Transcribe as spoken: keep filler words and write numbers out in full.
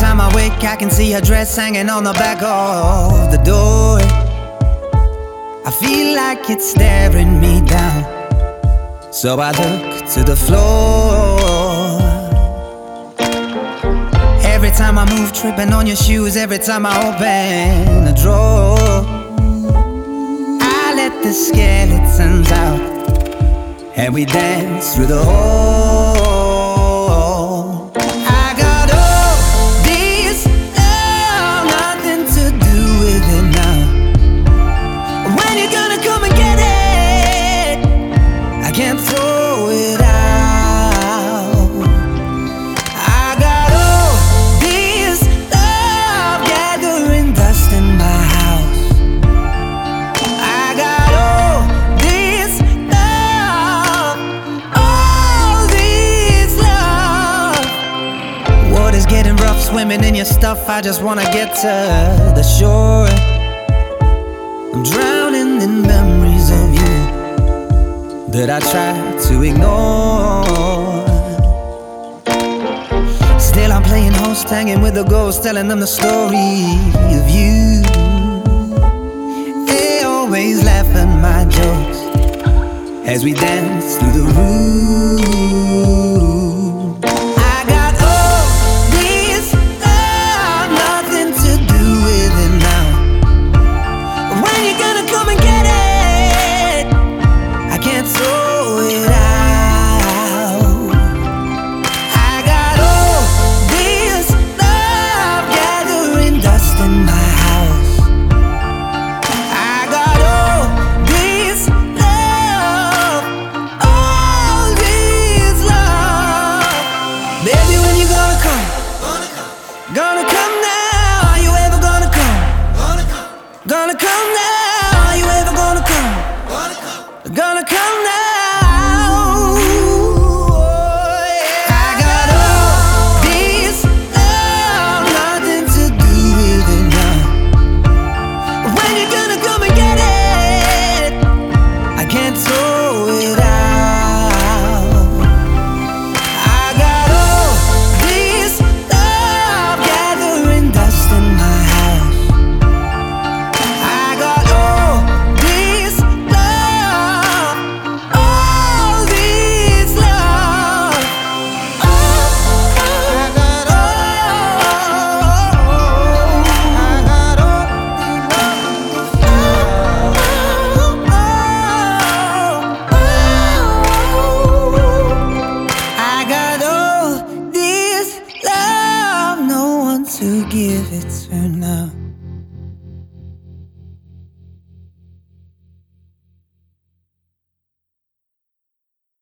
time I wake, I can see her dress hanging on the back of the door. I feel like it's staring me down, so I look to the floor. Every time I move, tripping on your shoes. Every time I open a drawer, I let the skeletons out, and we dance through the hall. I got all this love, nothing to do with it now. When you gonna come and get it? I can't throw it out. I got all this love gathering dust in my house. I got all this love, all this love. Water's getting rough, swimming in your stuff. I just wanna get to the shore. I'm drowning in memories of you that I try to ignore. Still I'm playing host, hanging with the ghosts, telling them the story of you. They always laugh at my jokes as we dance through the room. I got all this love, nothing to do with it now. When you gonna come and get it? I can't throw it out. I got all this love gathering dust in my house. I got all this love, all this love. Baby, when you gonna come? Gonna come now. Are you ever gonna come? Gonna come now. Are you ever gonna come? Gonna come now. I got all this love, nothing to do with it now. When you gonna come and get it? I can't throw it out. I got all this love gathering dust in my house. I got all this love, all this love. Oh, I got all, I got all this love, no one to give it to now.